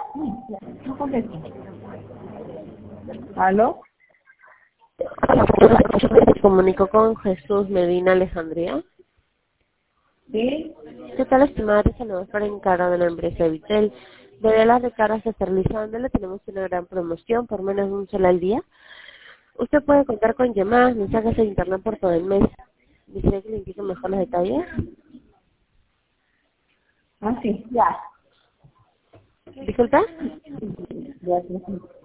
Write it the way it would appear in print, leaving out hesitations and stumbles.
No contesto. ¿Aló? Me comunico con Jesús Medina Alejandría. ¿Sí? ¿Qué tal, estimada? Te saludos para encargo de la empresa Vitel. De las recargas se está realizando, le tenemos una gran promoción por menos de un solo al día. Usted puede contar con llamadas, mensajes e internet por todo el mes. ¿Desea que le indique mejor los detalles? Ah, sí, ya. ¿Disculpa? Gracias.